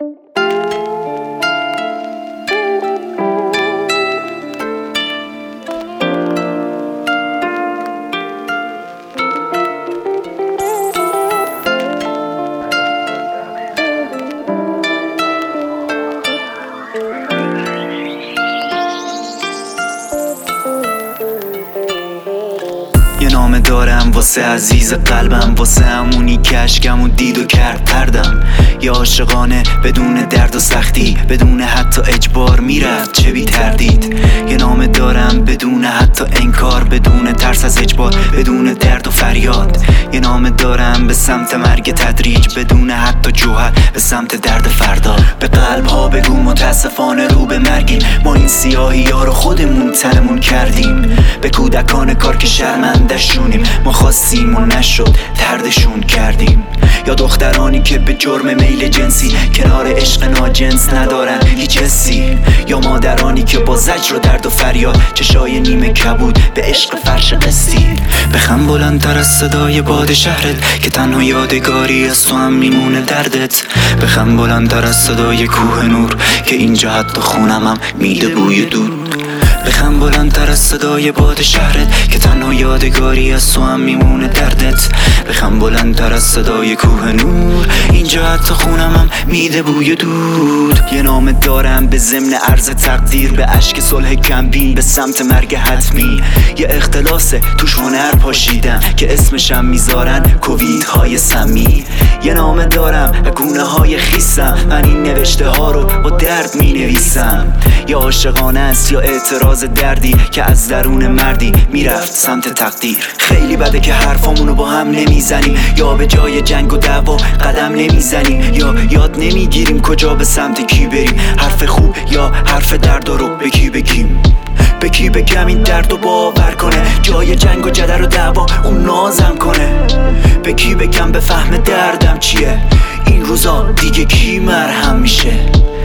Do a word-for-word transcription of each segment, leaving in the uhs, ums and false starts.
یه نامه دارم واسه عزیز قلبم، واسه همونی که عشقمو دید و کرد پردم. یه عاشقانه بدون درد و سختی، بدون حتی اجبار میرفت چه بی تردید. یه نامه دارم بدون حتی انکار، بدون ترس از اجبار، بدون درد و فریاد. یه نامه دارم به سمت مرگ تدریج، بدون حتی جوهر به سمت درد فردا. به قلب ها بگو متاسفانه رو به مرگیم، ما این سیاهی ها رو خودمون تنمون کردیم. به کودکان کار که شرمندشونیم، ما خواستیم و نشد دردشون کردیم. یا دخترانی که به جرم میل جنسی کنار عشق ناجنس ندارن هیچ حسی. یا مادرانی که با زجر و درد و فریاد چشای نیمه کبود به عشق فرش قسطی. بخم بلندتر از صدای باد شهرت که تنها یادگاری از تو هم میمونه دردت. بخم بلندتر از صدای کوه نور که اینجا حتی خونم هم میده بوی دود. بخم بلندتر از صدای باد شهرت که تنها یادگاری از تو هم میمونه دردت. بخم بلندتر از صدای کوه نور اینجا حتی خونم هم میده بوی دود. یه نامه دارم به ضمن عرض تقدیر، به اشک صلح کمبین به سمت مرگ حتمی. یه اختلاسه توش هنر پاشیدم که اسمشم میذارن کووید های سمی. یه نامه دارم گونه های خیسم، من این نوشته ها رو با درد می نویسم. یا عاشقانه است یا اعتراض دردی که از درون مردی میرفت سمت تقدیر. خیلی بده که حرفامونو با هم نمیزنیم، یا به جای جنگ و دعوا قدم نمیزنیم، یا یاد نمیگیریم کجا به سمت کی بریم. حرف خوب یا حرف درد رو به کی بگیم؟ به کی بگم این درد رو باور کنه، جای جنگ و جدر و دعوا اون نازم کنه؟ به کی بگم بفهم دردم چیه؟ این روزا دیگه کی مرهم میشه؟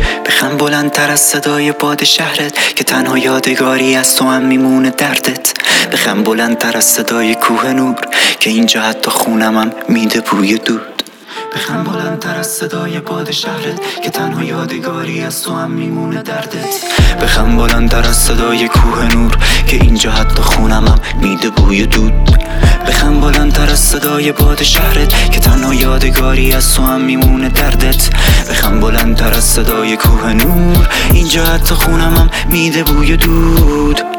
بخم بلندتر از صدای باد شهرت که تنها یادگاری از تو هم میمونه دردت. بخم بلندتر از صدای کوه نور که اینجا حتی خونم هم میده بوی دود. بخم بلندتر از صدای باد شهرت که تنها یادگاری از تو هم میمونه دردت. بخم بلندتر از صدای کوه نور که اینجا حتی خونم هم میده بوی دود. بخم بلندتر از صدای باد شهرت که تنها یادگاری از تو هم میمونه دردت. بخم بلندتر از صدای کوه نور اینجا حتی خونم هم میده بوی دود.